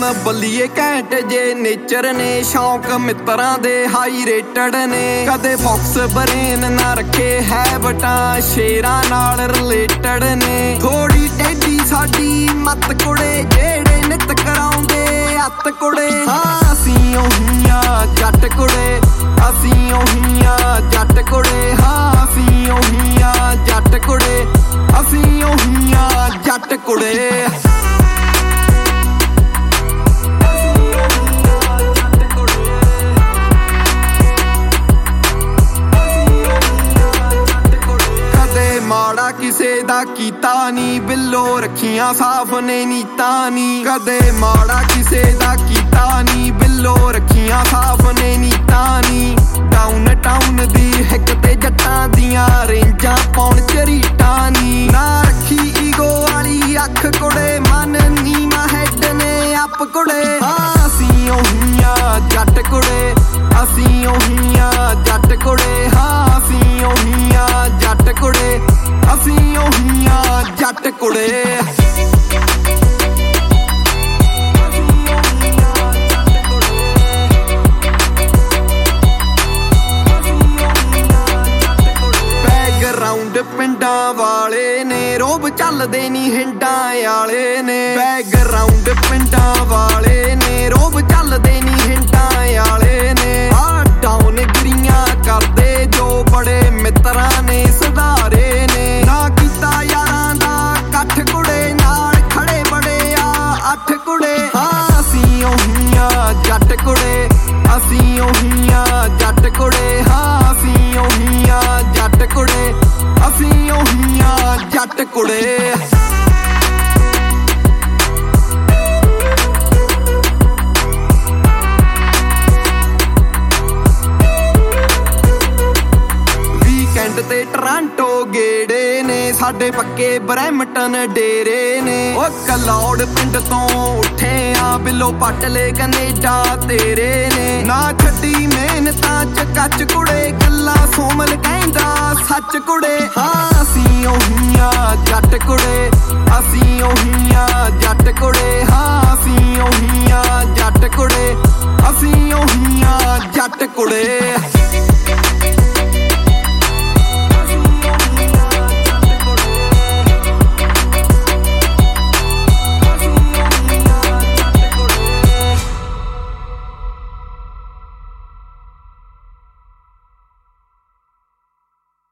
ਬੱਲੀਏ ਘੈਂਟ ਜੇ ਨੇਚਰ ਨੇ, ਸ਼ੌਂਕ ਮਿੱਤਰਾਂ ਦੇ ਹਾਈ ਰੇਟਡ ਨੇ। ਕਦੇ ਫੌਕਸ ਬਰੇਨ ਨਾ ਰੱਖੇ ਹੈਬਟਾਂ, ਸ਼ੇਰਾਂ ਨਾਲ ਰਿਲੇਟਡ ਨੇ। ਥੋੜੀ ਟੇਢੀ ਸਾਡੀ ਮੱਤ ਕੁੜੇ, ਜਿਹੜੇ ਨਿੱਤ ਕਰਾਉਂਦੇ ਅੱਤ ਕੁੜੇ। ਹਾਂ ਅਸੀਂ ਉਹੀ ਆ ਜੱਟ ਕੁੜੇ, ਅਸੀਂ ਉਹੀ ਆ ਜੱਟ ਕੁੜੇ। ਹਾਂ ਅਸੀਂ ਉਹੀ ਆ ਜੱਟ ਕੁੜੇ, ਅਸੀਂ ਉਹੀ ਆ ਜੱਟ ਕੁੜੇ। ਮਾੜਾ ਕਿਸੇ ਦਾ ਕੀਤਾ ਨੀ, ਬਿੱਲੋ ਰੱਖੀਆਂ ਸਾਫ ਨੇ ਨੀਤਾਂ ਨੀ। ਕਦੇ ਮਾੜਾ ਕਿਸੇ ਦਾ ਕੀਤਾ ਨੀ, ਬਿੱਲੋ ਰੱਖੀਆਂ ਸਾਫ ਨੇ ਨੀਤਾਂ ਨੀ। ਟਾਊਨ ਟਾਊਨ ਦੀ ਹਿੱਕ ਤੇ ਜੱਟਾਂ ਦੀਆਂ ਰੇਂਜਾਂ ਪਾਉਣ ਝਰੀਟਾਂ ਨੀ। ਨਾ ਰੱਖੀ ਈਗੋ ਵਾਲੀ ਅੱਖ ਕੁੜੇ, ਮਨ ਨੀਵਾਂ ਹੈਡ ਨੇ ਅੱਪ ਕੁੜੇ। ਹਾਂ ਅਸੀਂ ਉਹੀ ਆ ਜੱਟ ਕੁੜੇ, ਅਸੀਂ ਉਹੀ ਆ ਜੱਟ ਕੁੜੇ। ਹਾਂ ਅਸੀਂ ਉਹੀ ਆ ਜੱਟ ਕੁੜੇ, ਅਸੀਂ ਉਹੀ ਆ ਜੱਟ ਕੁੜੇ। ਬੈਕਗਰਾਉਂਡ ਪਿੰਡਾਂ ਵਾਲੇ ਨੇ, ਰੋਬ ਚੱਲਦੇ ਨੀ ਹਿੰਡਾਂ ਵਾਲੇ ਨੇ। ਬੈਕਗਰਾਉਂਡ ਪਿੰਡਾਂ ਵਾਲੇ ਨੇ, ਰੋਬ ਚੱਲਦੇ ਨੀ ਹਿੰਡਾਂ ਵਾਲੇ ਨੇ। ਆ ਡਾਊਨ ਗਿਰੀਆਂ ਕਰਦੇ ਜੋ ਬੜੇ ਮਿੱਤਰਾਂ ਨੇ ਸੁਧਾਰੇ ਨੇ। ਨਾ ਕੀਤਾ ਯਾਰਾਂ ਦਾ ਇਕੱਠ ਕੁੜੇ, ਨਾਲ ਖੜੇ ਬੜੇ ਆ ਅੱਠ ਕੁੜੇ। ਹਾਂ ਅਸੀਂ ਉਹੀ ਆ ਜੱਟ ਕੁੜੇ, ਅਸੀਂ ਉਹੀ ਆ ਜੱਟ ਕੁੜੇ। ਹਾਂ ਅਸੀਂ ਉਹੀ ਆ ਜੱਟ ਕੁੜੇ, ਅਸੀਂ ਉਹੀ ਆ ਜੱਟ ਕੁੜੇ। ਤੇ ਟਰਾਂਟੋ ਗੇੜੇ ਨੇ, ਸਾਡੇ ਪੱਕੇ ਬਰੈਂਪਟਨ ਡੇਰੇ ਨੇ। ਉਹ ਕਲੌੜ ਪਿੰਡ ਤੋਂ ਉੱਠੇ ਆ, ਬਿੱਲੋ ਪੱਟ ਲੈ ਕਨੇਡਾ ਤੇਰੇ ਨੇ। ਨਾ ਛੱਡੀ ਮਿਹਨਤਾਂ ਚ ਕੱਚ ਕੁੜੇ, ਗੱਲਾਂ ਸੋਮਲ ਕਹਿੰਦਾ ਸੱਚ ਕੁੜੇ। ਹਾਂ ਅਸੀਂ ਉਹੀ ਆ ਜੱਟ ਕੁੜੇ, ਅਸੀਂ ਉਹੀ ਆ ਜੱਟ ਕੁੜੇ। ਹਾਂ ਅਸੀਂ ਉਹੀ ਆ ਜੱਟ ਕੁੜੇ।